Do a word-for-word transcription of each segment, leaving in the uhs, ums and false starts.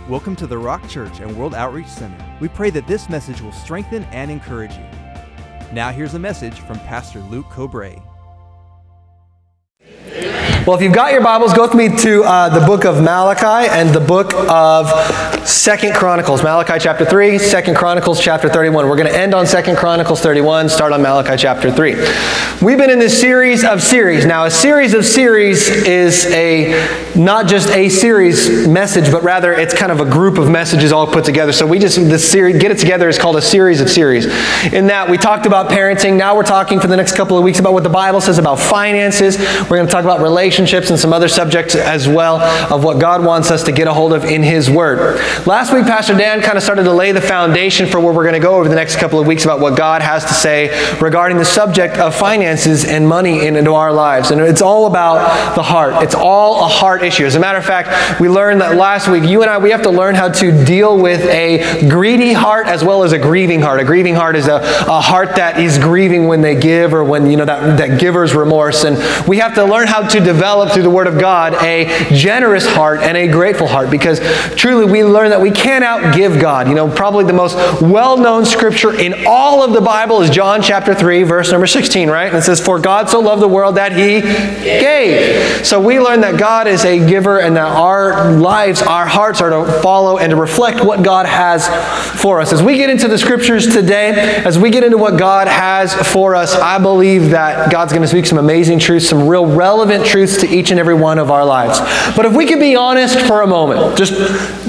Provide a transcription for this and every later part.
Welcome to the Rock Church and World Outreach Center. We pray that this message will strengthen and encourage you. Now here's a message from Pastor Luke Cobray. Well, if you've got your Bibles, go with me to uh, the book of Malachi and the book of Second Chronicles. Malachi chapter three, Second Chronicles chapter thirty-one. We're going to end on Second Chronicles thirty-one, start on Malachi chapter three. We've been in this series of series. Now, a series of series is a not just a series message, but rather it's kind of a group of messages all put together. So we just, this series, Get It Together is called a series of series. In that, we talked about parenting. Now we're talking for the next couple of weeks about what the Bible says about finances. We're going to talk about relationships. And some other subjects as well of what God wants us to get a hold of in His Word. Last week, Pastor Dan kind of started to lay the foundation for where we're going to go over the next couple of weeks about what God has to say regarding the subject of finances and money into our lives. And it's all about the heart. It's all a heart issue. As a matter of fact, we learned that last week, you and I, we have to learn how to deal with a greedy heart as well as a grieving heart. A grieving heart is a, a heart that is grieving when they give or when, you know, that, that giver's remorse. And we have to learn how to develop through the Word of God a generous heart and a grateful heart, because truly we learn that we can't outgive God. You know, probably the most well-known scripture in all of the Bible is John chapter three, verse number sixteen, right? And it says, "For God so loved the world that He gave." So we learn that God is a giver and that our lives, our hearts are to follow and to reflect what God has for us. As we get into the scriptures today, as we get into what God has for us, I believe that God's going to speak some amazing truths, some real relevant truths to each and every one of our lives. But if we could be honest for a moment, just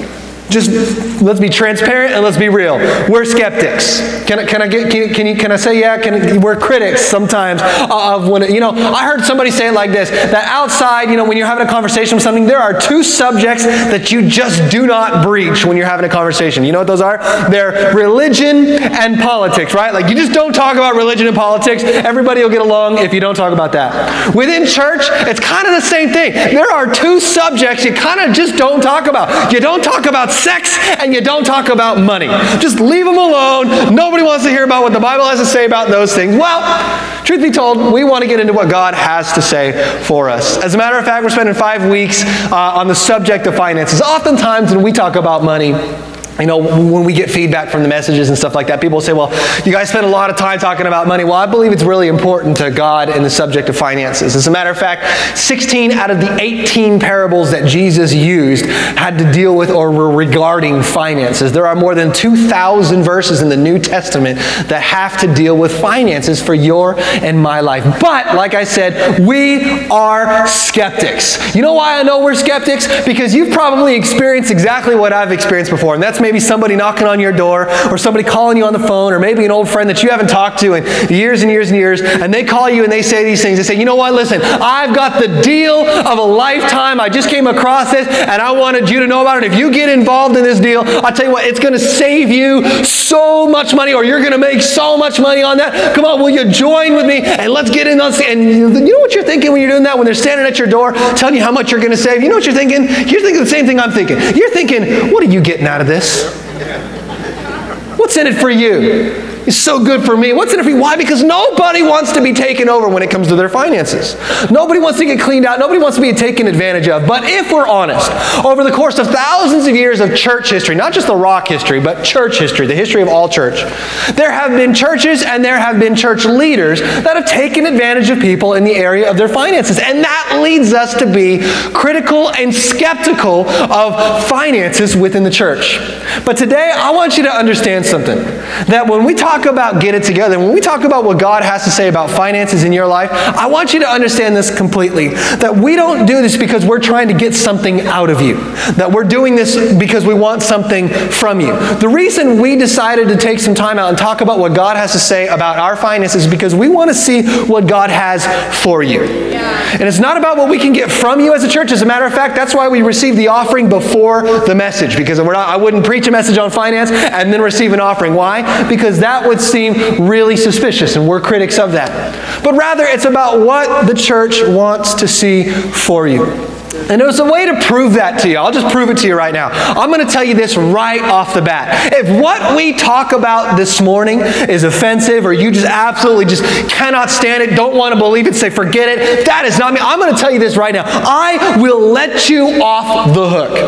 Just let's be transparent and let's be real. We're skeptics. Can I, can I get? Can, can you? Can I say yeah? Can, we're critics sometimes of when it, you know. I heard somebody say it like this: that outside, you know, when you're having a conversation with something, there are two subjects that you just do not breach when you're having a conversation. You know what those are? They're religion and politics, right? Like you just don't talk about religion and politics. Everybody will get along if you don't talk about that. Within church, it's kind of the same thing. There are two subjects you kind of just don't talk about. You don't talk about sex, and you don't talk about money. Just leave them alone. Nobody wants to hear about what the Bible has to say about those things. Well, truth be told, we want to get into what God has to say for us. As a matter of fact, we're spending five weeks uh, on the subject of finances. Oftentimes when we talk about money, you know, when we get feedback from the messages and stuff like that, people say, well, you guys spend a lot of time talking about money. Well, I believe it's really important to God in the subject of finances. As a matter of fact, sixteen out of the eighteen parables that Jesus used had to deal with or were regarding finances. There are more than two thousand verses in the New Testament that have to deal with finances for your and my life. But, like I said, we are skeptics. You know why I know we're skeptics? Because you've probably experienced exactly what I've experienced before, and that's maybe somebody knocking on your door or somebody calling you on the phone or maybe an old friend that you haven't talked to in years and years and years, and they call you and they say these things. They say, you know what, listen, I've got the deal of a lifetime. I just came across this and I wanted you to know about it. If you get involved in this deal, I'll tell you what, it's going to save you so much money, or you're going to make so much money on that. Come on, will you join with me and let's get in on this? And you know what you're thinking when you're doing that? When they're standing at your door telling you how much you're going to save, you know what you're thinking? You're thinking the same thing I'm thinking. You're thinking, what are you getting out of this? What's in it for you? It's so good for me. What's in it for you? Why? Because nobody wants to be taken over when it comes to their finances. Nobody wants to get cleaned out. Nobody wants to be taken advantage of. But if we're honest, over the course of thousands of years of church history, not just the rock history, but church history, the history of all church, there have been churches and there have been church leaders that have taken advantage of people in the area of their finances. And that leads us to be critical and skeptical of finances within the church. But today, I want you to understand something. That when we talk about Get It Together, when we talk about what God has to say about finances in your life, I want you to understand this completely. That we don't do this because we're trying to get something out of you. That we're doing this because we want something from you. The reason we decided to take some time out and talk about what God has to say about our finances is because we want to see what God has for you. Yeah. And it's not about what we can get from you as a church. As a matter of fact, that's why we receive the offering before the message. Because we're not, I wouldn't preach a message on finance and then receive an offering. Why? Because that would seem really suspicious, and we're critics of that. But rather, it's about what the church wants to see for you. And there's a way to prove that to you. I'll just prove it to you right now. I'm going to tell you this right off the bat. If what we talk about this morning is offensive, or you just absolutely just cannot stand it, don't want to believe it, say forget it, that is not me. I'm going to tell you this right now. I will let you off the hook.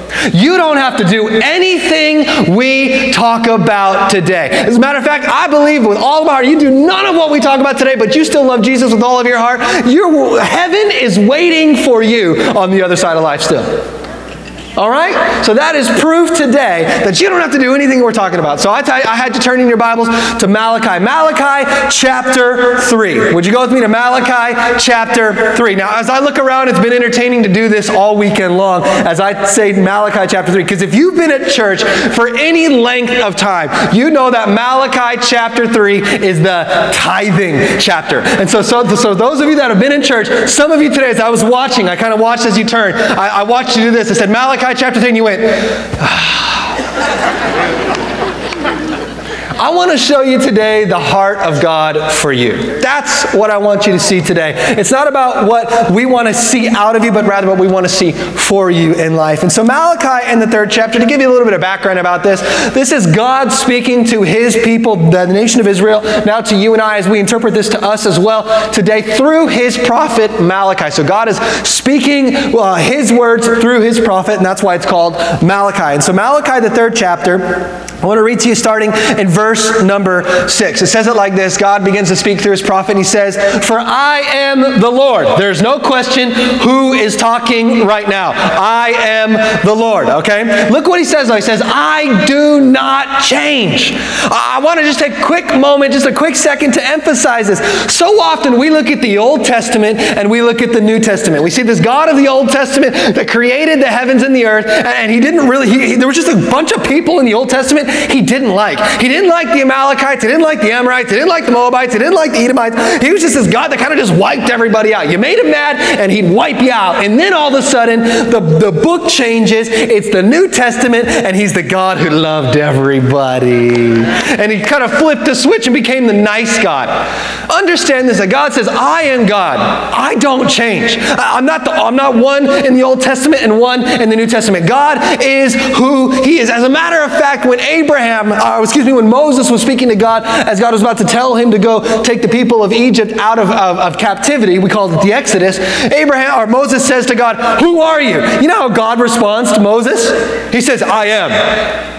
You don't have to do anything we talk about today. As a matter of fact, I believe with all of my heart, you do none of what we talk about today, but you still love Jesus with all of your heart. Your heaven is waiting for you on the other side of life still. All right? So that is proof today that you don't have to do anything we're talking about. So I, t- I had to turn in your Bibles to Malachi. Malachi chapter three. Would you go with me to Malachi chapter three? Now, as I look around, it's been entertaining to do this all weekend long as I say Malachi chapter three. Because if you've been at church for any length of time, you know that Malachi chapter three is the tithing chapter. And so, so, so those of you that have been in church, some of you today, as I was watching, I kind of watched as you turned, I, I watched you do this. I said, Malachi chapter three, and you went, I want to show you today the heart of God for you. That's what I want you to see today. It's not about what we want to see out of you, but rather what we want to see for you in life. And so Malachi in the third chapter, to give you a little bit of background about this, this is God speaking to His people, the nation of Israel, now to you and I as we interpret this to us as well today through His prophet Malachi. So God is speaking uh, His words through His prophet, and that's why it's called Malachi. And so Malachi, the third chapter, I want to read to you starting in verse number six. It says it like this. God begins to speak through His prophet, and He says, "For I am the Lord." There's no question who is talking right now. I am the Lord, okay? Look what He says though. He says, "I do not change." I want to just take a quick moment, just a quick second to emphasize this. So often we look at the Old Testament and we look at the New Testament. We see this God of the Old Testament that created the heavens and the earth, and He didn't really, he, there was just a bunch of people in the Old Testament He didn't like. He didn't like the Amalekites, He didn't like the Amorites, He didn't like the Moabites, He didn't like the Edomites. He was just this God that kind of just wiped everybody out. You made Him mad and He'd wipe you out. And then all of a sudden, the, the book changes. It's the New Testament, and He's the God who loved everybody. And He kind of flipped the switch and became the nice God. Understand this, that God says, I am God. I don't change. I'm not, the, I'm not one in the Old Testament and one in the New Testament. God is who He is. As a matter of fact, when Abraham, uh, excuse me, when Moses was speaking to God, as God was about to tell him to go take the people of Egypt out of, of, of captivity, we call it the Exodus, Abraham, or Moses says to God, "Who are you?" You know how God responds to Moses? He says, "I am."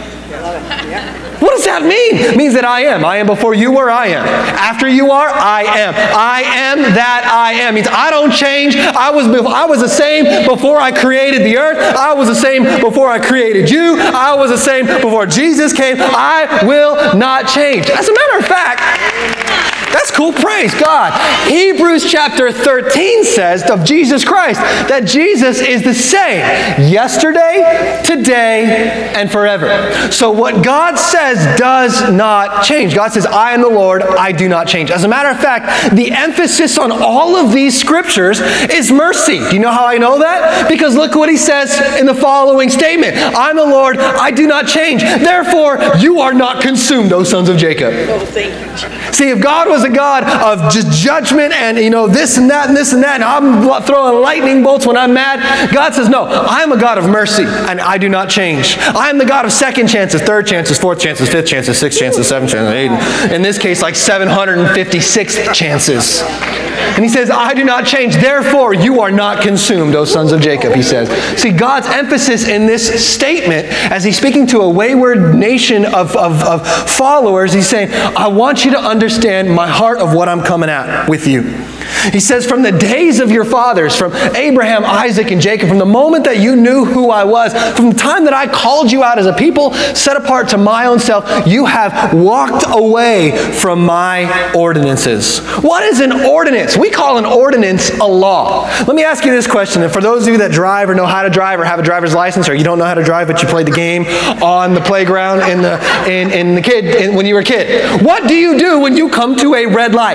What does that mean? It means that I am. I am before you were, I am. After you are, I am. I am that I am. It means I don't change. I was, I was the same before I created the earth. I was the same before I created you. I was the same before Jesus came. I will not change. As a matter of fact, that's cool. Praise God. Hebrews chapter thirteen says of Jesus Christ that Jesus is the same yesterday, today, and forever. So what God says does not change. God says, I am the Lord, I do not change. As a matter of fact, the emphasis on all of these scriptures is mercy. Do you know how I know that? Because look what He says in the following statement. I'm the Lord, I do not change. Therefore, you are not consumed, O sons of Jacob. Oh, thank you. See, if God was a God of just judgment and, you know, this and that and this and that, and I'm throwing lightning bolts when I'm mad, God says, no, I'm a God of mercy, and I do not change. I'm the God of second chances, third chances, fourth chances, fifth chances, sixth chances, seventh chances, eighth. In this case, like seven hundred fifty-six chances. And He says, I do not change. Therefore, you are not consumed, O sons of Jacob, He says. See, God's emphasis in this statement, as He's speaking to a wayward nation of, of, of followers, He's saying, I want you to understand my heart of what I'm coming at with you. He says, from the days of your fathers, from Abraham, Isaac, and Jacob, from the moment that you knew who I was, from the time that I called you out as a people set apart to my own self, you have walked away from my ordinances. What is an ordinance? We call an ordinance a law. Let me ask you this question. And for those of you that drive or know how to drive or have a driver's license, or you don't know how to drive but you played the game on the playground in the, in, in the kid, in, when you were a kid, what do you do when you come to a red light?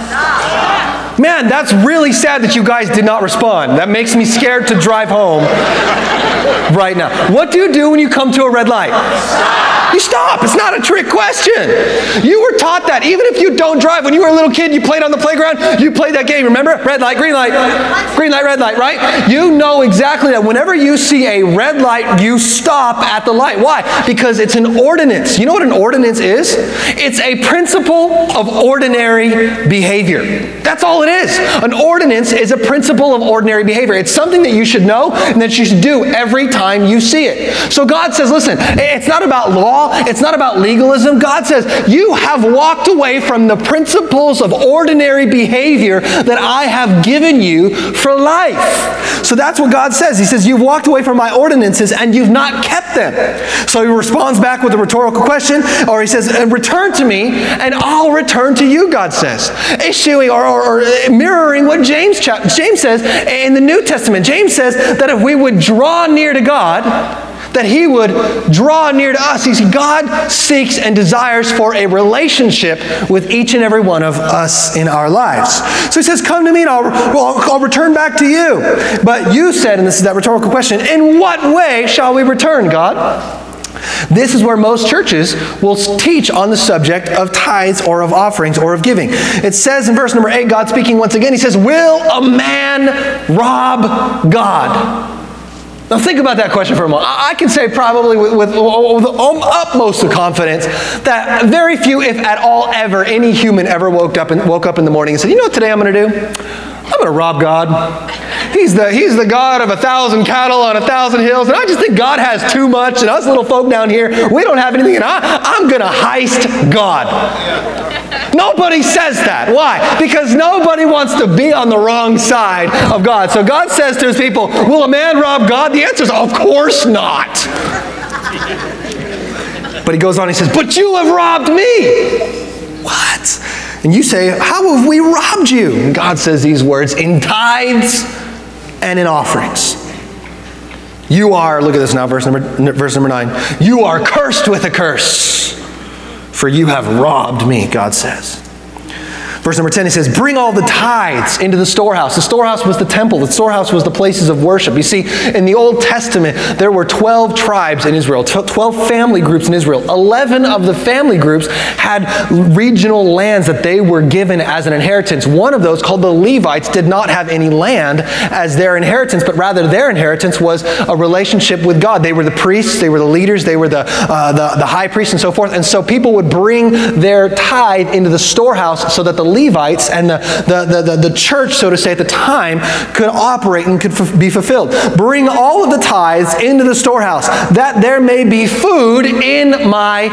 Man, that's really sad that you guys did not respond. That makes me scared to drive home right now. What do you do when you come to a red light? You stop. It's not a trick question. You were taught that. Even if you don't drive, when you were a little kid, you played on the playground, you played that game. Remember? Red light, green light. Green light, red light, right? You know exactly that. Whenever you see a red light, you stop at the light. Why? Because it's an ordinance. You know what an ordinance is? It's a principle of ordinary behavior. That's all it is. An ordinance is a principle of ordinary behavior. It's something that you should know and that you should do every time you see it. So God says, listen, it's not about law. It's not about legalism. God says, you have walked away from the principles of ordinary behavior that I have given you for life. So that's what God says. He says, you've walked away from my ordinances and you've not kept them. So he responds back with a rhetorical question, or he says, return to me and I'll return to you, God says. Issuing or, or, or mirroring what James, James says in the New Testament. James says that if we would draw near to God, that he would draw near to us. You see, God seeks and desires for a relationship with each and every one of us in our lives. So he says, come to me and I'll, well, I'll return back to you. But you said, and this is that rhetorical question, in what way shall we return, God? This is where most churches will teach on the subject of tithes or of offerings or of giving. It says in verse number eight, God speaking once again, he says, will a man rob God? Now think about that question for a moment. I can say probably with, with, with the utmost of confidence that very few, if at all ever, any human ever woke up and woke up in the morning and said, you know what today I'm going to do? I'm going to rob God. He's the, he's the God of a thousand cattle on a thousand hills, and I just think God has too much, and us little folk down here, we don't have anything, and I, I'm going to heist God. Nobody says that. Why? Because nobody wants to be on the wrong side of God. So God says to his people, will a man rob God? The answer is, of course not. But he goes on, he says, but you have robbed me. What? And you say, how have we robbed you? And God says these words, in tithes and in offerings. You are, look at this now, verse number, verse number nine. You are cursed with a curse, for you have robbed me, God says. Verse number ten, he says, bring all the tithes into the storehouse. The storehouse was the temple. The storehouse was the places of worship. You see, in the Old Testament, there were twelve tribes in Israel, twelve family groups in Israel. eleven of the family groups had regional lands that they were given as an inheritance. One of those, called the Levites, did not have any land as their inheritance, but rather their inheritance was a relationship with God. They were the priests, they were the leaders, they were the, uh, the, the high priests and so forth. And so people would bring their tithe into the storehouse so that the Levites and the, the, the, the church, so to say, at the time could operate and could f- be fulfilled. Bring all of the tithes into the storehouse, that there may be food in my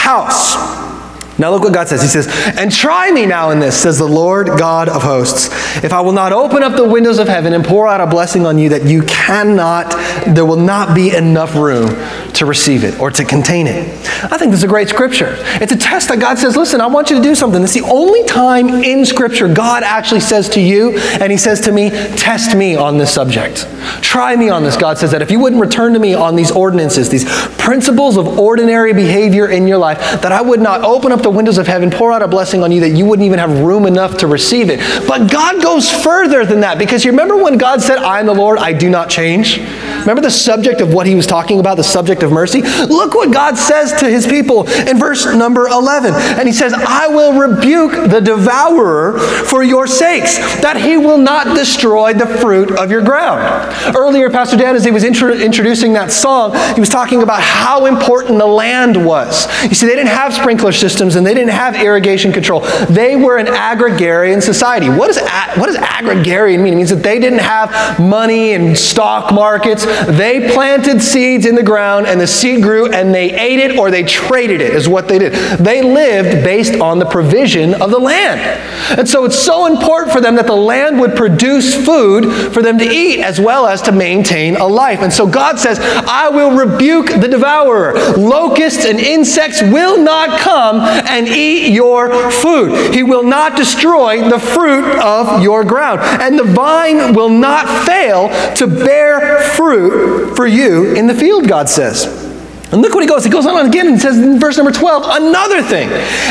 house. Now look what God says. He says, and try me now in this, says the Lord God of hosts, if I will not open up the windows of heaven and pour out a blessing on you that you cannot, there will not be enough room to receive it or to contain it. I think this is a great scripture. It's a test that God says, listen, I want you to do something. It's the only time in scripture God actually says to you, and he says to me, test me on this subject. Try me on this. God says that if you wouldn't return to me on these ordinances, these principles of ordinary behavior in your life, that I would not open up the windows of heaven, pour out a blessing on you that you wouldn't even have room enough to receive it. But God goes further than that, because you remember when God said, I am the Lord, I do not change? Remember the subject of what he was talking about, the subject of mercy? Look what God says to his people in verse number eleven. And he says, I will rebuke the devourer for your sakes, that he will not destroy the fruit of your ground. Earlier, Pastor Dan, as he was intro- introducing that song, he was talking about how important the land was. You see, they didn't have sprinkler systems and they didn't have irrigation control. They were an agrarian society. What does, a- what does agrarian mean? It means that they didn't have money and stock markets. They planted seeds in the ground and the seed grew and they ate it or they traded it, is what they did. They lived based on the provision of the land. And so it's so important for them that the land would produce food for them to eat as well as to maintain a life. And so God says, I will rebuke the devourer. Locusts and insects will not come and eat your food. He will not destroy the fruit of your ground. And the vine will not fail to bear fruit for you in the field, God says. And look what he goes. He goes on again and says in verse number twelve, another thing.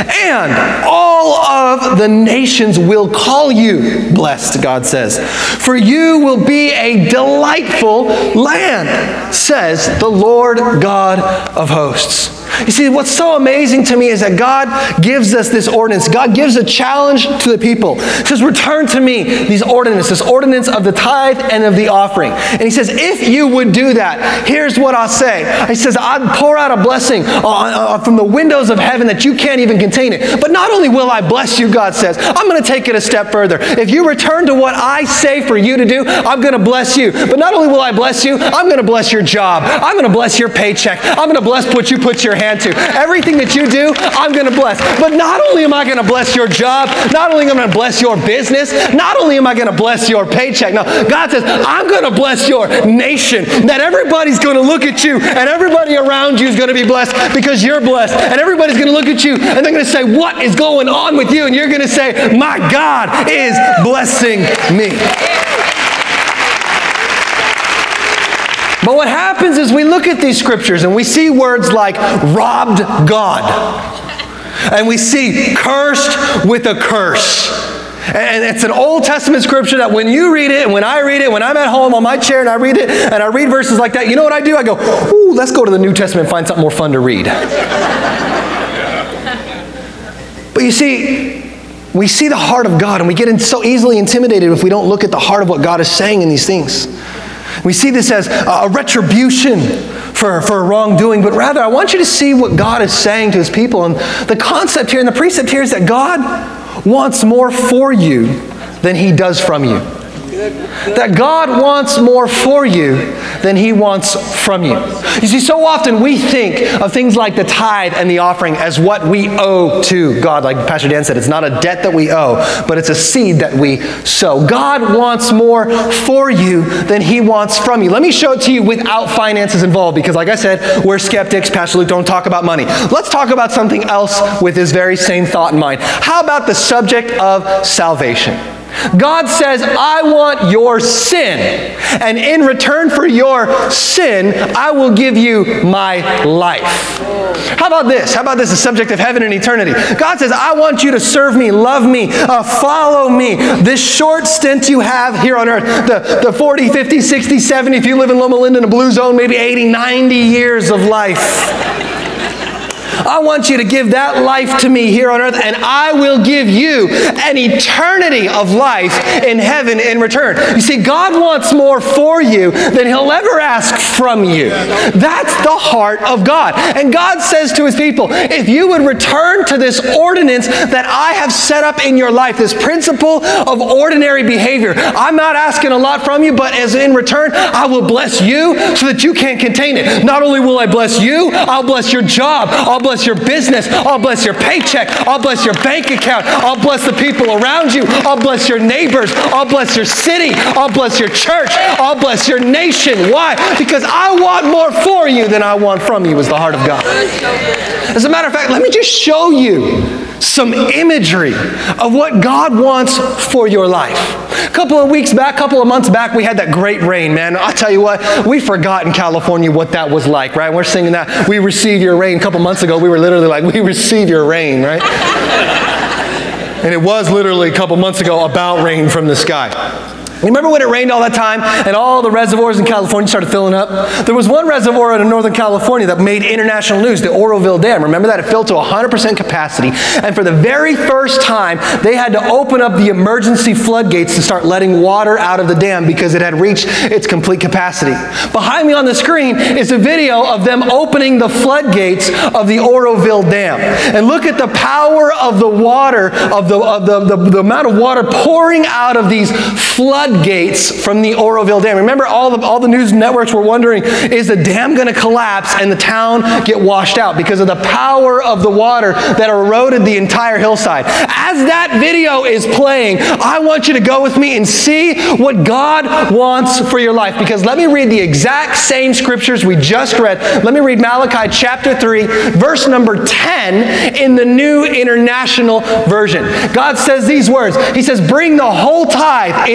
And all of the nations will call you blessed, God says. For you will be a delightful land, says the Lord God of hosts. You see, what's so amazing to me is that God gives us this ordinance. God gives a challenge to the people. He says, return to me these ordinances, this ordinance of the tithe and of the offering. And he says, if you would do that, here's what I'll say. He says, I'd pour out a blessing uh, uh, from the windows of heaven that you can't even contain it. But not only will I bless you, God says, I'm going to take it a step further. If you return to what I say for you to do, I'm going to bless you. But not only will I bless you, I'm going to bless your job. I'm going to bless your paycheck. I'm going to bless what you put your hand to. Everything that you do, I'm going to bless. But not only am I going to bless your job, not only am I going to bless your business, not only am I going to bless your paycheck. No, God says, I'm going to bless your nation. That everybody's going to look at you and everybody around you is going to be blessed because you're blessed. And everybody's going to look at you and they're going to say, what is going on with you? And you're going to say, my God is blessing me. But what happens is we look at these scriptures and we see words like robbed God. And we see cursed with a curse. And it's an Old Testament scripture that when you read it and when I read it, when I'm at home on my chair and I read it and I read verses like that, you know what I do? I go, ooh, let's go to the New Testament and find something more fun to read. But you see, we see the heart of God and we get in so easily intimidated if we don't look at the heart of what God is saying in these things. We see this as a retribution for, for wrongdoing, but rather I want you to see what God is saying to his people. And the concept here and the precept here is that God wants more for you than he does from you. That God wants more for you than he wants from you. You see, so often we think of things like the tithe and the offering as what we owe to God. Like Pastor Dan said, it's not a debt that we owe, but it's a seed that we sow. God wants more for you than he wants from you. Let me show it to you without finances involved, because like I said, we're skeptics. Pastor Luke, don't talk about money. Let's talk about something else with this very same thought in mind. How about the subject of salvation? God says, I want your sin, and in return for your sin, I will give you my life. How about this? How about this, the subject of heaven and eternity? God says, I want you to serve me, love me, uh, follow me. This short stint you have here on earth, the, the forty, fifty, sixty, seventy, if you live in Loma Linda in a blue zone, maybe eighty, ninety years of life. I want you to give that life to me here on earth, and I will give you an eternity of life in heaven in return. You see, God wants more for you than he'll ever ask from you. That's the heart of God. And God says to his people, if you would return to this ordinance that I have set up in your life, this principle of ordinary behavior, I'm not asking a lot from you, but as in return, I will bless you so that you can't contain it. Not only will I bless you, I'll bless your job, I'll bless your business, I'll bless your paycheck, I'll bless your bank account, I'll bless the people around you, I'll bless your neighbors, I'll bless your city, I'll bless your church, I'll bless your nation. Why? Because I want more for you than I want from you, is the heart of God. As a matter of fact, let me just show you some imagery of what God wants for your life. A couple of weeks back, a couple of months back, we had that great rain, man. I'll tell you what, we forgot in California what that was like, right? We're singing that, we receive your rain. A couple months ago, we were literally like, we receive your rain, right? And it was literally a couple months ago about rain from the sky. Remember when it rained all that time and all the reservoirs in California started filling up? There was one reservoir in Northern California that made international news, the Oroville Dam. Remember that? It filled to one hundred percent capacity. And for the very first time, they had to open up the emergency floodgates to start letting water out of the dam because it had reached its complete capacity. Behind me on the screen is a video of them opening the floodgates of the Oroville Dam. And look at the power of the water, of the, of the, the, the amount of water pouring out of these floodgates from the Oroville Dam. Remember, all the, all the news networks were wondering, is the dam going to collapse and the town get washed out because of the power of the water that eroded the entire hillside? As that video is playing, I want you to go with me and see what God wants for your life. Because let me read the exact same scriptures we just read. Let me read Malachi chapter three, verse number ten in the New International Version. God says these words. He says, bring the whole tithe into the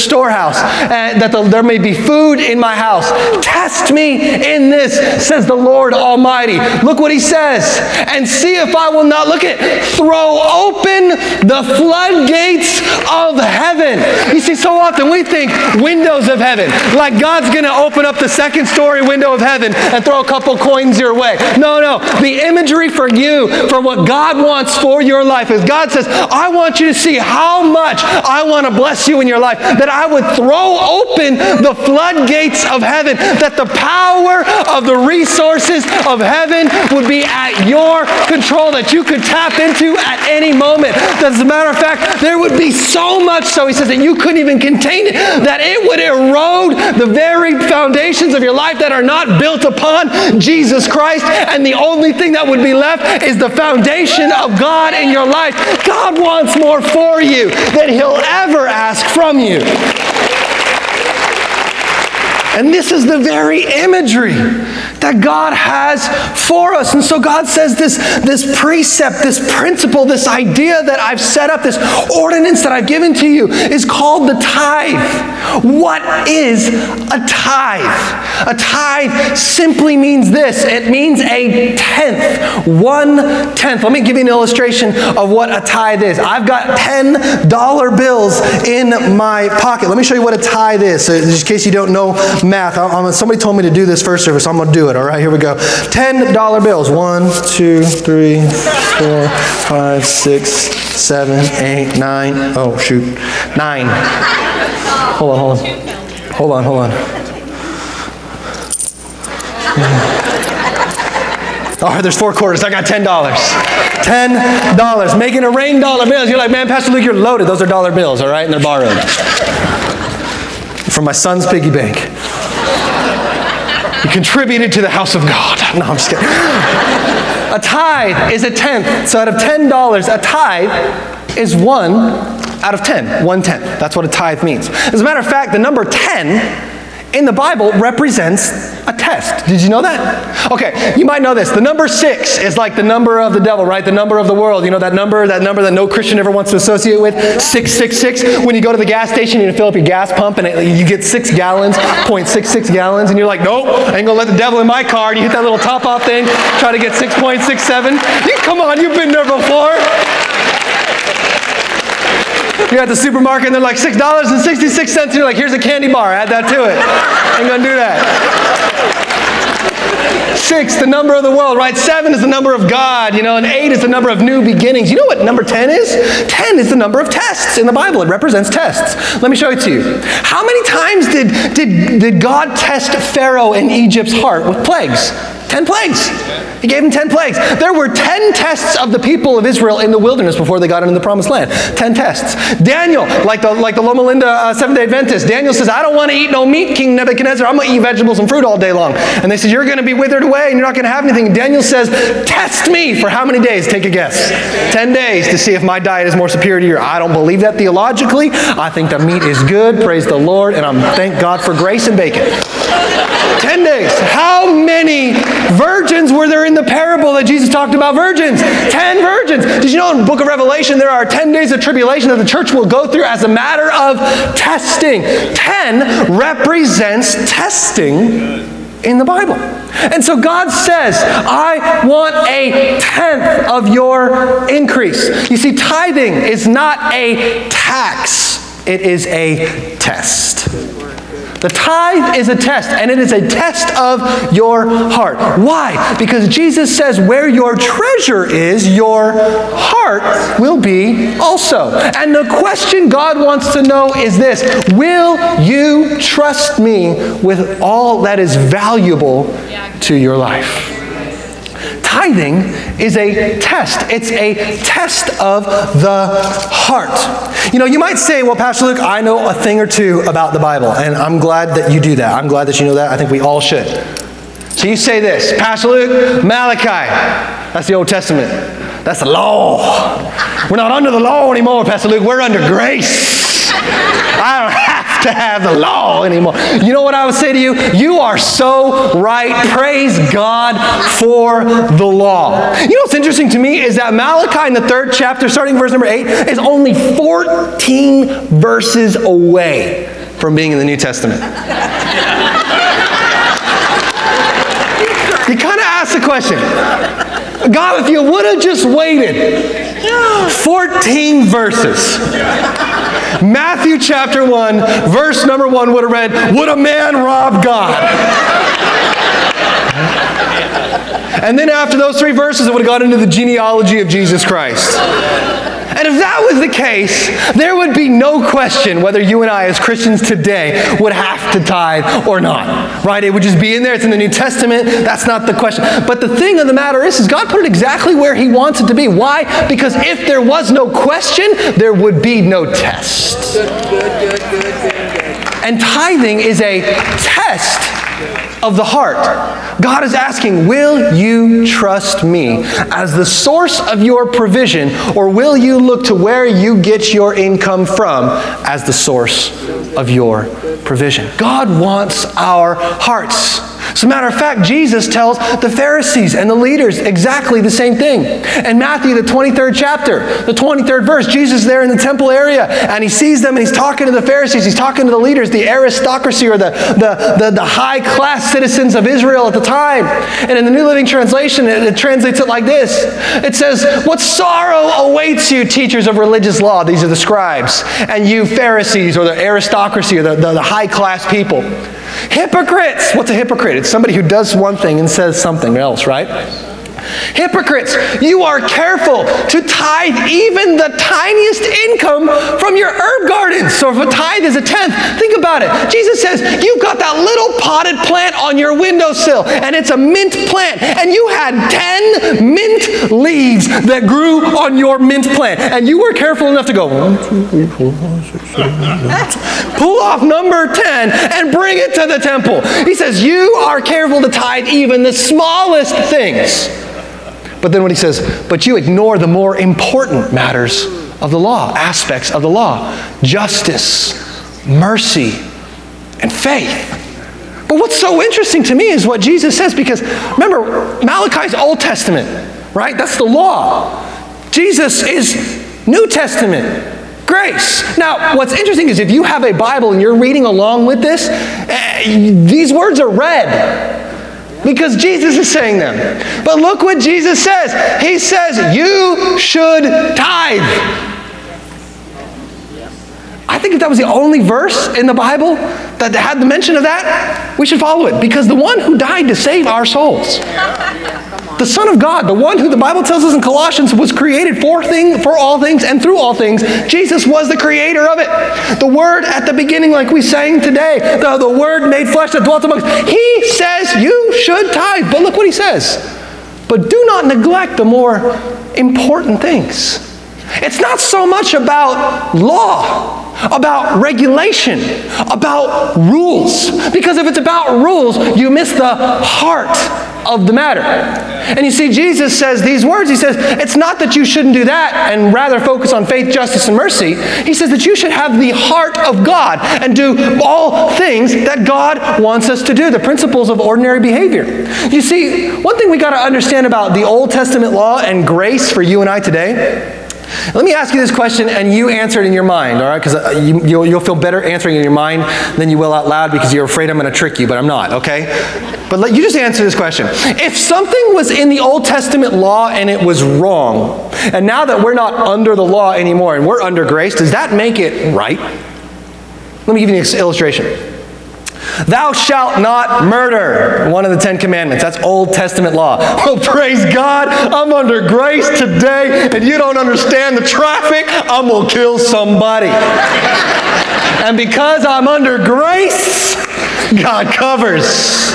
storehouse, and that the, there may be food in my house. Test me in this, says the Lord Almighty. Look what he says. And see if I will not, look at, throw open the floodgates of heaven. You see, so often we think windows of heaven, like God's going to open up the second story window of heaven and throw a couple coins your way. No, no. The imagery for you, for what God wants for your life, is God says, I want you to see how much I want to bless you in your life, that I would throw open the floodgates of heaven, that the power of the resources of heaven would be at your control, that you could tap into at any moment. As a matter of fact, there would be so much so, he says, that you couldn't even contain it, that it would erode the very foundations of your life that are not built upon Jesus Christ, and the only thing that would be left is the foundation of God in your life. God wants more for you than he'll ever ask from you. And this is the very imagery that God has for us. And so God says this, this precept, this principle, this idea that I've set up, this ordinance that I've given to you is called the tithe. What is a tithe? A tithe simply means this. It means a tenth. One tenth. Let me give you an illustration of what a tithe is. I've got ten dollar bills in my pocket. Let me show you what a tithe is. So just in case you don't know math, I'm, somebody told me to do this first service, so I'm going to do it. All right, here we go. ten dollar bills. One, two, three, four, five, six, seven, eight, nine. Oh, shoot. Nine. Hold on, hold on. Hold on, hold on. All right, there's four quarters. I got ten dollars. ten dollars. Making it rain dollar bills. You're like, man, Pastor Luke, you're loaded. Those are dollar bills, all right? And they're borrowed. From my son's piggy bank. He contributed to the house of God. No, I'm just kidding. A tithe is a tenth. So out of ten dollars, a tithe is one out of ten. One tenth. That's what a tithe means. As a matter of fact, the number ten in the Bible represents a test. Did you know that? Okay, you might know this. The number six is like the number of the devil, right? The number of the world. You know that number, that number that no Christian ever wants to associate with? six six six. When you go to the gas station and you fill up your gas pump and it, you get six gallons, zero point six six gallons, and you're like, nope, I ain't gonna let the devil in my car. And you hit that little top off thing, try to get six point six seven. You, come on, you've been there before. You're at the supermarket and they're like six dollars and sixty-six cents. And you're like, here's a candy bar. Add that to it. Ain't gonna do that. Six, the number of the world, right? Seven is the number of God, you know, and eight is the number of new beginnings. You know what number ten is? Ten is the number of tests in the Bible. It represents tests. Let me show it to you. How many times did, did, did God test Pharaoh in Egypt's heart with plagues? Ten plagues. He gave him ten plagues. There were ten tests of the people of Israel in the wilderness before they got into the promised land. Ten tests. Daniel, like the like the Loma Linda uh, Seventh-day Adventist, Daniel says, I don't want to eat no meat, King Nebuchadnezzar. I'm going to eat vegetables and fruit all day long. And they said, you're going to be withered away and you're not going to have anything. And Daniel says, test me for how many days? Take a guess. Ten days to see if my diet is more superior to yours. I don't believe that theologically. I think the meat is good. Praise the Lord. And I'm thank God for grace and bacon. Ten days. How many virgins were there in the parable that Jesus talked about virgins? Ten virgins. Did you know in the book of Revelation there are ten days of tribulation that the church will go through as a matter of testing? Ten represents testing in the Bible. And so God says, I want a tenth of your increase. You see, tithing is not a tax. It is a test. The tithe is a test, and it is a test of your heart. Why? Because Jesus says where your treasure is, your heart will be also. And the question God wants to know is this: will you trust me with all that is valuable to your life? Tithing is a test. It's a test of the heart. You know, you might say, well, Pastor Luke, I know a thing or two about the Bible, and I'm glad that you do that. I'm glad that you know that. I think we all should. So you say this, Pastor Luke, Malachi, that's the Old Testament. That's the law. We're not under the law anymore, Pastor Luke. We're under grace. I don't have to have the law anymore. You know what I would say to you? You are so right. Praise God for the law. You know what's interesting to me is that Malachi in the third chapter, starting verse number eight, is only fourteen verses away from being in the New Testament? You kind of ask the question, God, if you would have just waited fourteen verses, Matthew chapter one, verse number one would have read, would a man rob God? And then after those three verses, it would have got into the genealogy of Jesus Christ. And if that was the case, there would be no question whether you and I as Christians today would have to tithe or not, right? It would just be in there. It's in the New Testament. That's not the question. But the thing of the matter is, is God put it exactly where He wants it to be. Why? Because if there was no question, there would be no test. Good, good, good, good, good, good. And tithing is a test of the heart. God is asking, will you trust me as the source of your provision, or will you look to where you get your income from as the source of your provision? God wants our hearts. As a matter of fact, Jesus tells the Pharisees and the leaders exactly the same thing. In Matthew, the twenty-third chapter, the twenty-third verse, Jesus is there in the temple area, and He sees them, and He's talking to the Pharisees, He's talking to the leaders, the aristocracy, or the, the, the, the high-class citizens of Israel at the time. And in the New Living Translation, it, it translates it like this. It says, what sorrow awaits you, teachers of religious law, these are the scribes, and you Pharisees, or the aristocracy, or the, the, the high-class people. Hypocrites! What's a hypocrite? It's somebody who does one thing and says something else, right? Hypocrites, you are careful to tithe even the tiniest income from your herb gardens. So if a tithe is a tenth, think about it. Jesus says, you've got that little potted plant on your windowsill, and it's a mint plant, and you had ten mint leaves that grew on your mint plant, and you were careful enough to go, one, two, three, four, five, six, seven, eight, pull off number ten and bring it to the temple. He says, you are careful to tithe even the smallest things. But then when He says, but you ignore the more important matters of the law, aspects of the law, justice, mercy, and faith. But what's so interesting to me is what Jesus says, because remember, Malachi's Old Testament, right? That's the law. Jesus is New Testament, grace. Now, what's interesting is if you have a Bible and you're reading along with this, these words are red, because Jesus is saying them. But look what Jesus says. He says, you should tithe. I think if that was the only verse in the Bible that had the mention of that, we should follow it. Because the one who died to save our souls, the Son of God, the one who the Bible tells us in Colossians was created for thing, for all things and through all things, Jesus was the creator of it. The Word at the beginning, like we sang today, the, the Word made flesh that dwelt amongst us. He says you should tithe. But look what He says. But do not neglect the more important things. It's not so much about law, about regulation, about rules. Because if it's about rules, you miss the heart of the matter. And you see, Jesus says these words. He says, it's not that you shouldn't do that and rather focus on faith, justice, and mercy. He says that you should have the heart of God and do all things that God wants us to do, the principles of ordinary behavior. You see, one thing we got to understand about the Old Testament law and grace for you and I today. Let me ask you this question, and you answer it in your mind, all right? Because you, you'll, you'll feel better answering in your mind than you will out loud because you're afraid I'm going to trick you, but I'm not, okay? But let you just answer this question. If something was in the Old Testament law and it was wrong, and now that we're not under the law anymore and we're under grace, does that make it right? Let me give you an illustration. Thou shalt not murder, one of the Ten Commandments. That's Old Testament law. Well, praise God, I'm under grace today, and you don't understand the traffic, I'm going to kill somebody. And because I'm under grace, God covers.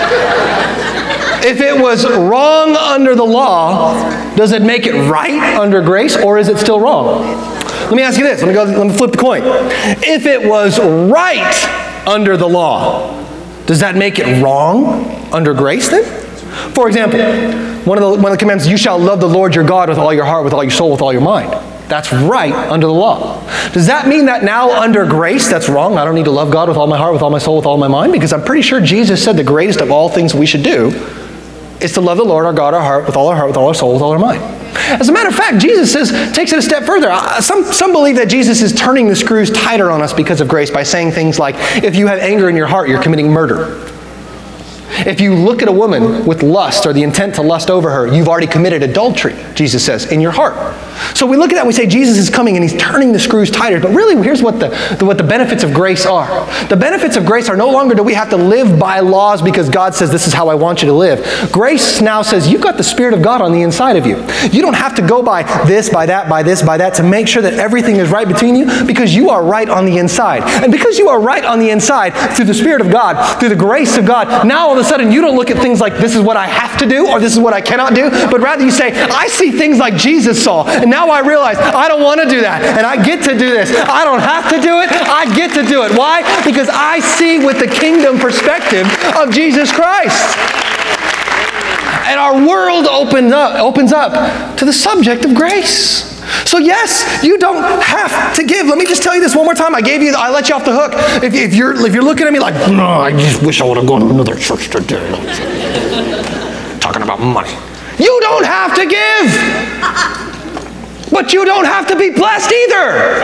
If it was wrong under the law, does it make it right under grace, or is it still wrong? Let me ask you this. Let me go. Let me flip the coin. If it was right under the law, does that make it wrong under grace then? For example, one of the one of the commandments, you shall love the Lord your God with all your heart, with all your soul, with all your mind. That's right under the law. Does that mean that now under grace, that's wrong? I don't need to love God with all my heart, with all my soul, with all my mind? Because I'm pretty sure Jesus said the greatest of all things we should do is to love the Lord our God, our heart, with all our heart, with all our soul, with all our mind. As a matter of fact, Jesus says, takes it a step further. Uh, Some, some believe that Jesus is turning the screws tighter on us because of grace by saying things like, if you have anger in your heart, you're committing murder. If you look at a woman with lust or the intent to lust over her, you've already committed adultery, Jesus says, in your heart. So we look at that and we say Jesus is coming and he's turning the screws tighter. But really, here's what the, the, what the benefits of grace are. The benefits of grace are no longer do we have to live by laws because God says this is how I want you to live. Grace now says you've got the Spirit of God on the inside of you. You don't have to go by this, by that, by this, by that to make sure that everything is right between you because you are right on the inside. And because you are right on the inside through the Spirit of God, through the grace of God, now all of a sudden you don't look at things like this is what I have to do or this is what I cannot do, but rather you say, I see things like Jesus saw, and now I realize I don't want to do that, and I get to do this. I don't have to do it, I get to do it. Why? Because I see with the kingdom perspective of Jesus Christ. And our world opens up, opens up to the subject of grace. So yes, you don't have to give. Let me just tell you this one more time. I gave you, I let you off the hook. If, if you're if you're looking at me like, no, I just wish I would have gone to another church today. Talking about money. You don't have to give. But you don't have to be blessed either.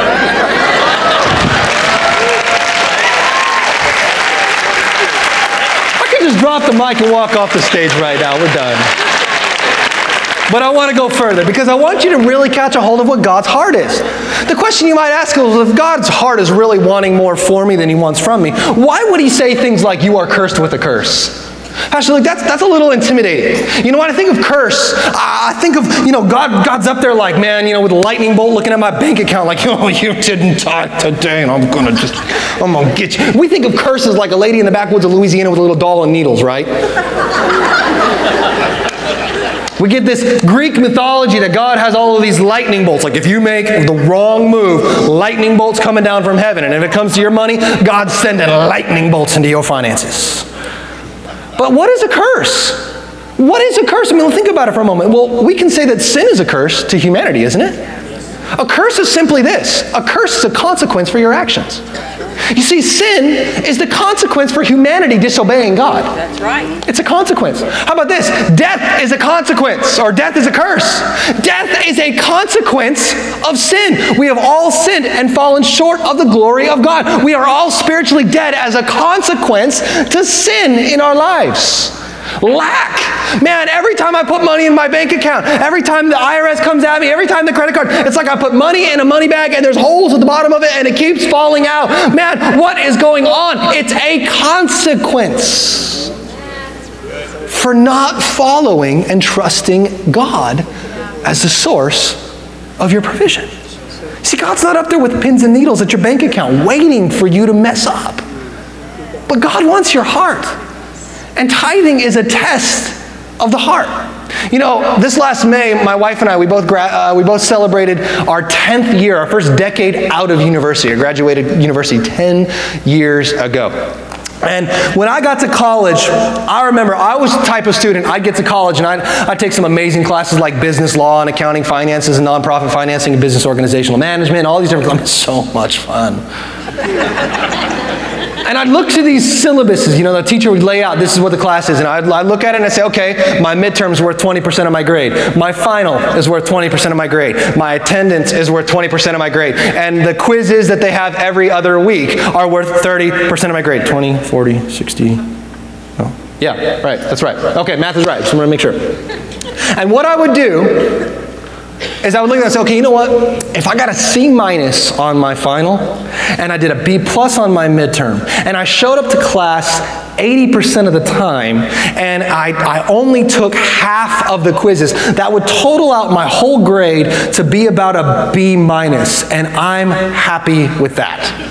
I could just drop the mic and walk off the stage right now. We're done. But I want to go further because I want you to really catch a hold of what God's heart is. The question you might ask is, if God's heart is really wanting more for me than he wants from me, why would he say things like, you are cursed with a curse? Pastor Luke, that's, that's a little intimidating. You know, when I think of curse, I think of, you know, God. God's up there like, man, you know, with a lightning bolt looking at my bank account like, oh, you didn't tithe today and I'm going to just, I'm going to get you. We think of curses like a lady in the backwoods of Louisiana with a little doll and needles, right? We get this Greek mythology that God has all of these lightning bolts. Like if you make the wrong move, lightning bolts coming down from heaven. And if it comes to your money, God's sending lightning bolts into your finances. But what is a curse? What is a curse? I mean, think about it for a moment. Well, we can say that sin is a curse to humanity, isn't it? A curse is simply this. A curse is a consequence for your actions. You see, sin is the consequence for humanity disobeying God. That's right. It's a consequence. How about this? Death is a consequence, or death is a curse. Death is a consequence of sin. We have all sinned and fallen short of the glory of God. We are all spiritually dead as a consequence to sin in our lives. Lack. Man, every time I put money in my bank account, every time the I R S comes at me, every time the credit card, it's like I put money in a money bag and there's holes at the bottom of it and it keeps falling out. Man, what is going on? It's a consequence for not following and trusting God as the source of your provision. See, God's not up there with pins and needles at your bank account waiting for you to mess up. But God wants your heart. And tithing is a test of the heart. You know, this last May, my wife and I, we both gra- uh, we both celebrated our tenth year, our first decade out of university. I graduated university ten years ago. And when I got to college, I remember I was the type of student, I'd get to college and I'd, I'd take some amazing classes like business law and accounting, finances, and nonprofit financing, and business organizational management, all these different things. So much fun. And I'd look to these syllabuses, you know, the teacher would lay out, this is what the class is, and I'd, I'd look at it and I'd say, okay, my midterm's worth twenty percent of my grade. My final is worth twenty percent of my grade. My attendance is worth twenty percent of my grade. And the quizzes that they have every other week are worth thirty percent of my grade. twenty, forty, sixty. Oh, yeah, right, that's right. Okay, math is right, just want to make sure. And what I would do is I would look at it and say, okay, you know what? If I got a C minus on my final, and I did a B plus on my midterm, and I showed up to class eighty percent of the time, and I, I only took half of the quizzes, that would total out my whole grade to be about a B minus, and I'm happy with that.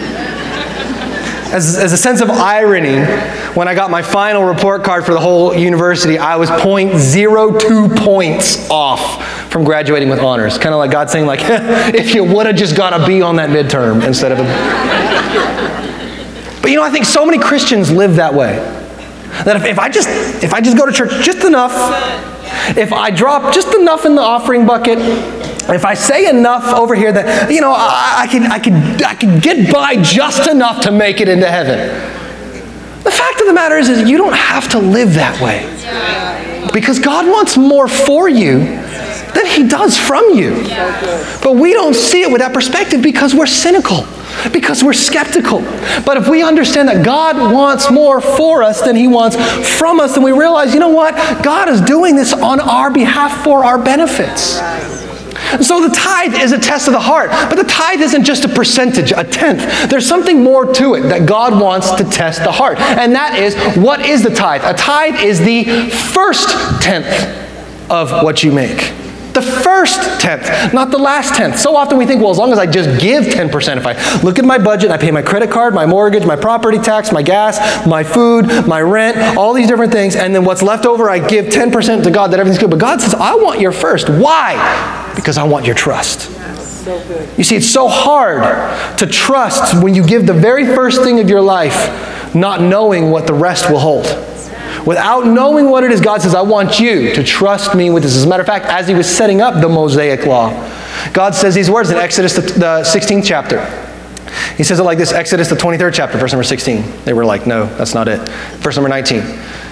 As, as a sense of irony, when I got my final report card for the whole university, I was zero point zero two points off from graduating with honors. Kind of like God saying, like, if you would have just got a B on that midterm instead of a... But you know, I think so many Christians live that way. That if, if I just if I just go to church just enough, if I drop just enough in the offering bucket, if I say enough over here that, you know, I, I can I can I can get by just enough to make it into heaven. The fact of the matter is, is you don't have to live that way. Because God wants more for you than he does from you. But we don't see it with that perspective because we're cynical, because we're skeptical. But if we understand that God wants more for us than he wants from us, then we realize, you know what? God is doing this on our behalf for our benefits. So the tithe is a test of the heart, but the tithe isn't just a percentage, a tenth. There's something more to it that God wants to test the heart, and that is, what is the tithe? A tithe is the first tenth of what you make. The first tenth, not the last tenth. So often we think, well, as long as I just give ten percent, if I look at my budget, I pay my credit card, my mortgage, my property tax, my gas, my food, my rent, all these different things, and then what's left over, I give ten percent to God, that everything's good. But God says, I want your first. Why? Because I want your trust. You see, it's so hard to trust when you give the very first thing of your life, not knowing what the rest will hold. Without knowing what it is, God says, I want you to trust me with this. As a matter of fact, as he was setting up the Mosaic Law, God says these words in Exodus, the sixteenth chapter. He says it like this, Exodus, the twenty-third chapter, verse number sixteen. They were like, no, that's not it. Verse number nineteen.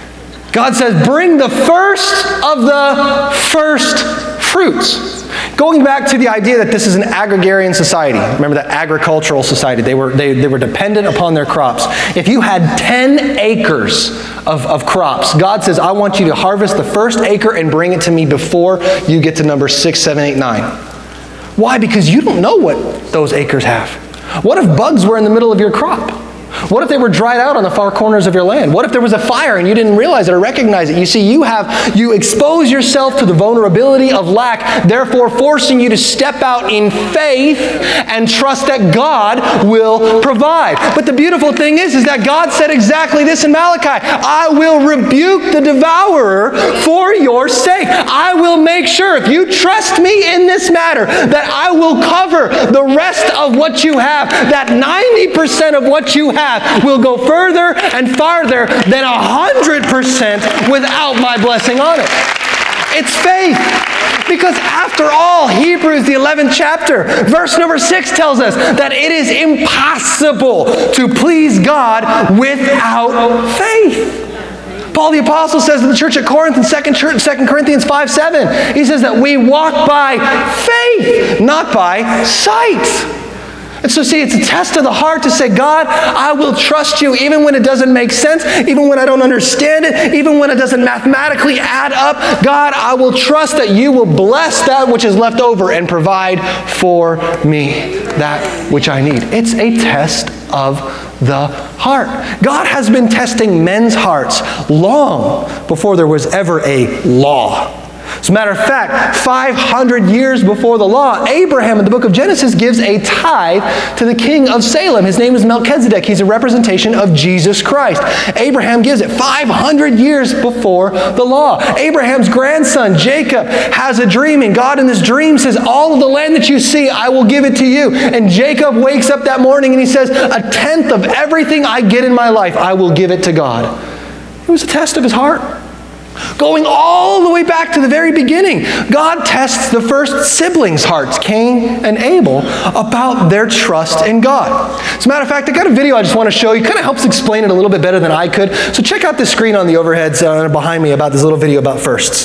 God says, bring the first of the first fruits. Going back to the idea that this is an agrarian society. Remember that agricultural society. They were, they, they were dependent upon their crops. If you had ten acres of, of crops, God says, I want you to harvest the first acre and bring it to me before you get to number six, seven, eight, nine. Why? Because you don't know what those acres have. What if bugs were in the middle of your crop? What if they were dried out on the far corners of your land? What if there was a fire and you didn't realize it or recognize it? You see, you have, you expose yourself to the vulnerability of lack, therefore forcing you to step out in faith and trust that God will provide. But the beautiful thing is, is that God said exactly this in Malachi. I will rebuke the devourer for your sake. I will make sure, if you trust me in this matter, that I will cover the rest of what you have, that ninety percent of what you have will go further and farther than one hundred percent without my blessing on it. It's faith. Because after all, Hebrews, the eleventh chapter, verse number six tells us that it is impossible to please God without faith. Paul the Apostle says to the church at Corinth in Second Corinthians five seven, he says that we walk by faith, not by sight. And so see, it's a test of the heart to say, God, I will trust you even when it doesn't make sense, even when I don't understand it, even when it doesn't mathematically add up. God, I will trust that you will bless that which is left over and provide for me that which I need. It's a test of the heart. God has been testing men's hearts long before there was ever a law. As a matter of fact, five hundred years before the law, Abraham in the book of Genesis gives a tithe to the king of Salem. His name is Melchizedek. He's a representation of Jesus Christ. Abraham gives it five hundred years before the law. Abraham's grandson, Jacob, has a dream, and God in this dream says, all of the land that you see, I will give it to you. And Jacob wakes up that morning and he says, a tenth of everything I get in my life, I will give it to God. It was a test of his heart. Going all the way back to the very beginning, God tests the first siblings' hearts, Cain and Abel, about their trust in God. As a matter of fact, I got a video I just want to show you. It kind of helps explain it a little bit better than I could. So check out this screen on the overheads uh, behind me about this little video about firsts.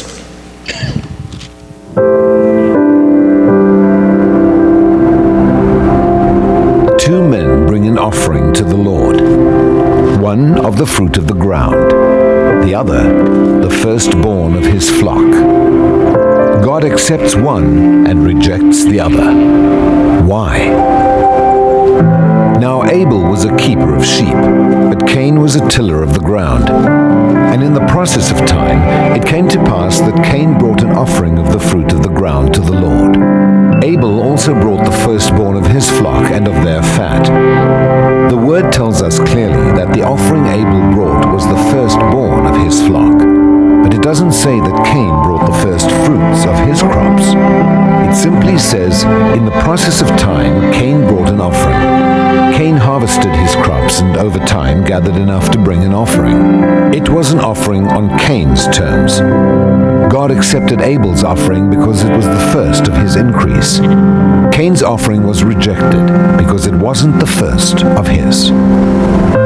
Two men bring an offering to the Lord, one of the fruit of the ground, the other the firstborn of his flock. God accepts one and rejects the other. Why? Now Abel was a keeper of sheep, but Cain was a tiller of the ground. And in the process of time, it came to pass that Cain brought an offering of the fruit of the ground to the Lord. Abel also brought the firstborn of his flock and of their fat. The word tells us clearly that the offering Abel brought was the firstborn of his flock. But it doesn't say that Cain brought the first fruits of his crops. It simply says, in the process of time, Cain brought an offering. Cain harvested his crops and over time gathered enough to bring an offering. It was an offering on Cain's terms. God accepted Abel's offering because it was the first of his increase. Cain's offering was rejected because it wasn't the first of his.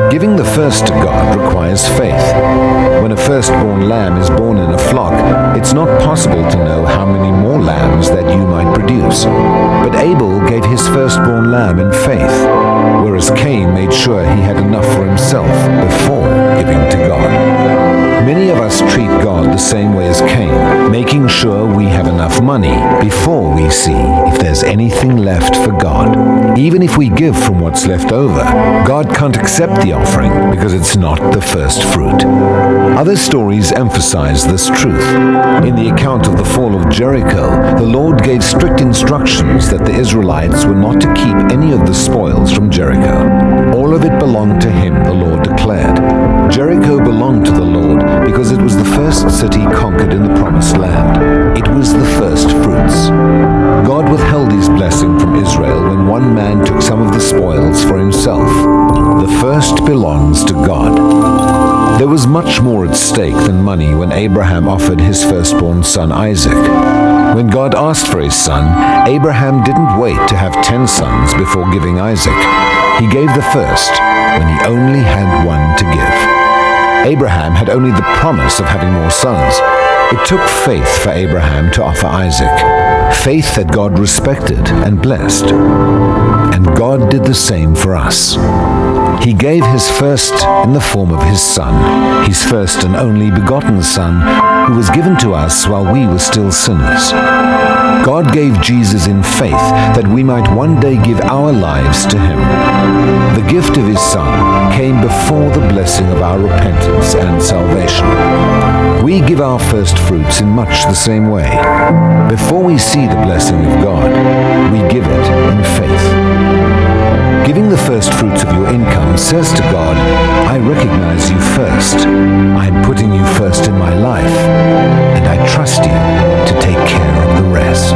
Giving the first to God requires faith. When a firstborn lamb is born in a flock, it's not possible to know how many more lambs that you might produce. But Abel gave his firstborn lamb in faith, whereas Cain made sure he had enough for himself before giving to God. Many of us treat God the same way as Cain, making sure we have enough money before we see if there's anything left for God. Even if we give from what's left over, God can't accept the offering because it's not the first fruit. Other stories emphasize this truth. In the account of the fall of Jericho, the Lord gave strict instructions that the Israelites were not to keep any of the spoils from Jericho. All of it belonged to him, the Lord declared. Jericho belonged to the Lord because it was the first city conquered in the Promised Land. It was the first fruits. God withheld his blessing from Israel when one man took some of the spoils for himself. The first belongs to God. There was much more at stake than money when Abraham offered his firstborn son Isaac. When God asked for his son, Abraham didn't wait to have ten sons before giving Isaac. He gave the first when he only had one to give. Abraham had only the promise of having more sons. It took faith for Abraham to offer Isaac, faith that God respected and blessed. And God did the same for us. He gave his first in the form of his Son, his first and only begotten Son, who was given to us while we were still sinners. God gave Jesus in faith that we might one day give our lives to him. The gift of his Son came before the blessing of our repentance and salvation. We give our first fruits in much the same way. Before we see the blessing of God, we give it in faith. Giving the first fruits of your income says to God, I recognize you first. I'm putting you first in my life, and I trust you to take care of the rest.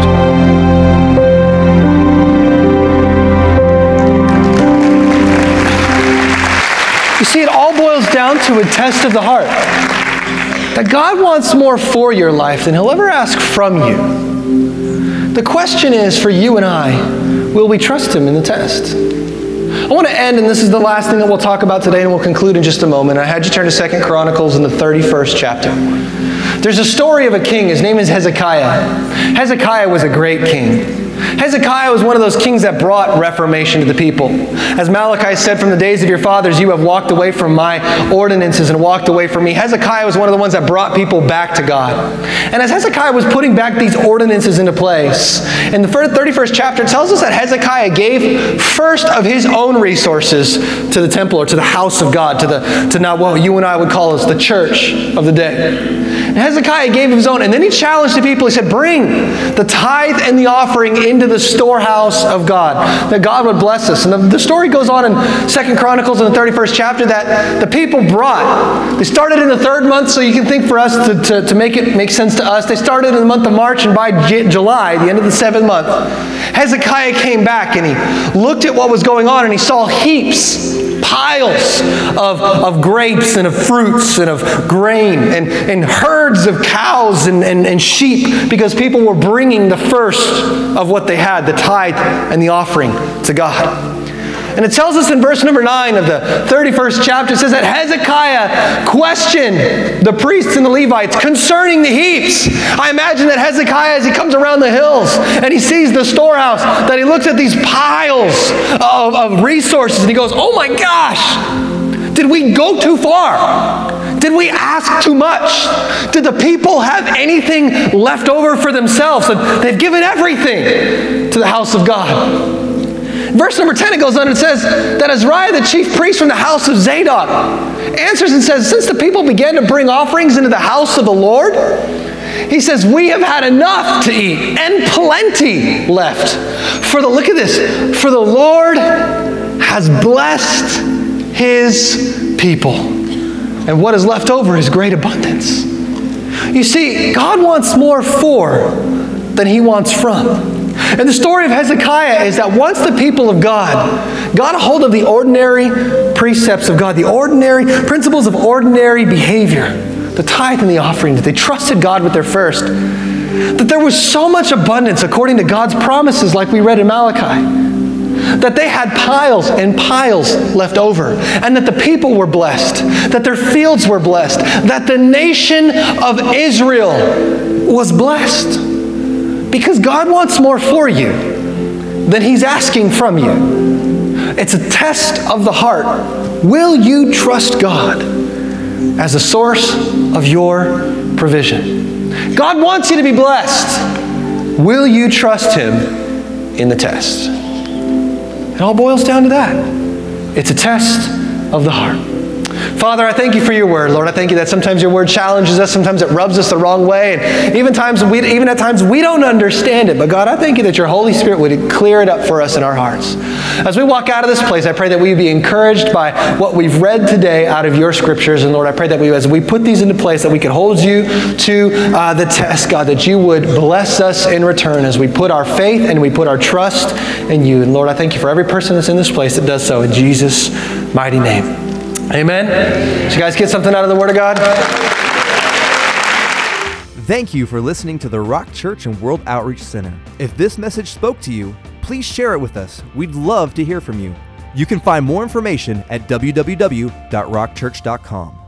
You see, it all boils down to a test of the heart. That God wants more for your life than he'll ever ask from you. The question is, for you and I, will we trust him in the test? I want to end, and this is the last thing that we'll talk about today, and we'll conclude in just a moment. I had you turn to Second Chronicles in the thirty-first chapter. There's a story of a king. His name is Hezekiah. Hezekiah was a great king. Hezekiah was one of those kings that brought reformation to the people. As Malachi said, from the days of your fathers, you have walked away from my ordinances and walked away from me. Hezekiah was one of the ones that brought people back to God. And as Hezekiah was putting back these ordinances into place, in the thirty-first chapter, it tells us that Hezekiah gave first of his own resources to the temple, or to the house of God, to the to not what you and I would call as the church of the day. And Hezekiah gave of his own, and then he challenged the people. He said, bring the tithe and the offering into the storehouse of God, that God would bless us. And the, the story goes on in Second Chronicles in the thirty-first chapter that the people brought. They started in the third month, so you can think for us to, to, to make it make sense to us. They started in the month of March, and by J- July, the end of the seventh month, Hezekiah came back and he looked at what was going on, and he saw heaps, piles of, of grapes and of fruits and of grain and, and herds of cows and, and, and sheep, because people were bringing the first of what they had, the tithe and the offering to God. And it tells us in verse number nine of the thirty-first chapter, it says that Hezekiah questioned the priests and the Levites concerning the heaps. I imagine that Hezekiah, as he comes around the hills and he sees the storehouse, that he looks at these piles of, of resources and he goes, oh my gosh, did we go too far? Did we ask too much? Did the people have anything left over for themselves? They've given everything to the house of God. Verse number ten, it goes on and says that Azariah, the chief priest from the house of Zadok, answers and says, since the people began to bring offerings into the house of the Lord, he says, we have had enough to eat and plenty left. For the, look at this, for the Lord has blessed his people, and what is left over is great abundance. You see, God wants more for than he wants from. And the story of Hezekiah is that once the people of God got a hold of the ordinary precepts of God, the ordinary principles of ordinary behavior, the tithe and the offering, that they trusted God with their first, that there was so much abundance according to God's promises, like we read in Malachi, that they had piles and piles left over, and that the people were blessed, that their fields were blessed, that the nation of Israel was blessed. Because God wants more for you than He's asking from you. It's a test of the heart. Will you trust God as a source of your provision? God wants you to be blessed. Will you trust Him in the test? It all boils down to that. It's a test of the heart. Father, I thank you for your word. Lord, I thank you that sometimes your word challenges us, sometimes it rubs us the wrong way, and even times we, even at times we don't understand it. But God, I thank you that your Holy Spirit would clear it up for us in our hearts. As we walk out of this place, I pray that we would be encouraged by what we've read today out of your scriptures. And Lord, I pray that we, as we put these into place, that we can hold you to uh, the test, God, that you would bless us in return as we put our faith and we put our trust in you. And Lord, I thank you for every person that's in this place that does so in Jesus' mighty name. Amen. Did you guys get something out of the Word of God? Thank you for listening to the Rock Church and World Outreach Center. If this message spoke to you, please share it with us. We'd love to hear from you. You can find more information at w w w dot rock church dot com.